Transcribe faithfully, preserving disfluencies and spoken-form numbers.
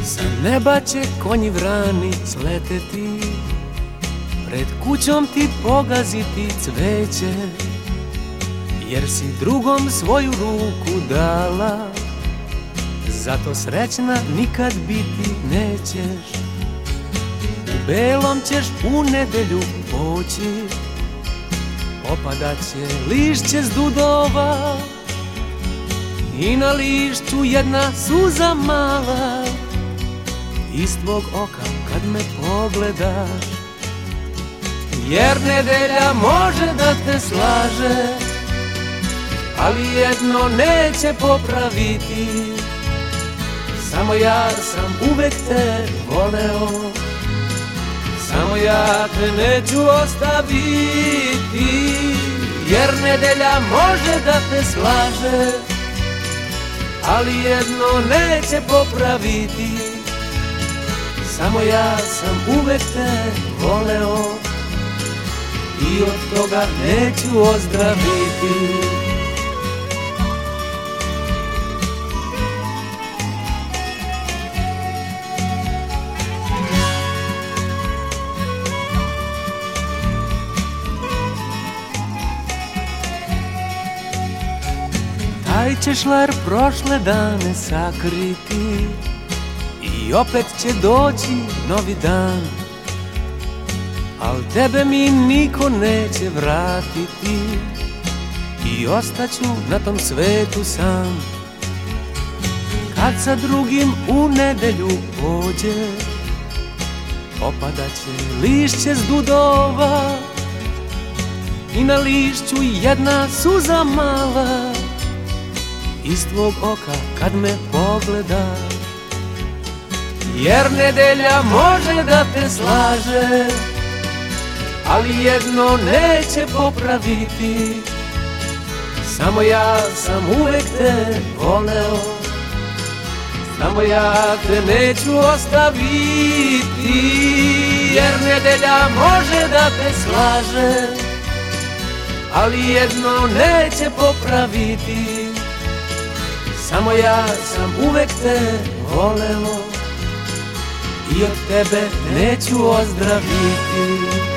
Sa neba će konji vrani sleteti, pred kućom ti pogaziti cveće, jer si drugom svoju ruku dala, zato srećna nikad biti nećeš. U belom ćeš u nedelju poći, opadat će lišće s dudova i na lišću jedna suza mala iz tvog oka kad me pogledaš. Jer nedelja može da te slaže, ali jedno neće popraviti, samo ja sam uvek te voleo, samo ja te neću ostaviti. Jer nedelja može da te slaže, ali jedno neće popraviti, samo ja sam uvek te voleo i od toga neću ozdraviti. Taj će šler prošle dane sakriti i opet će doći novi dan, al tebe mi niko neće vratiti i ostaću na tom svetu sam. Kad sa drugim u nedelju pođe, opadaće lišće s dudova i na lišću jedna suza mala iz tvog oka kad me pogledaš. Jer nedelja može da te slaže, ali jedno neće popraviti, samo ja sam uvek te voleo, samo ja te neću ostaviti. Jer nedelja može da te slaže, ali jedno neće popraviti, samo ja sam uvek te voleo i od tebe neću ozdraviti.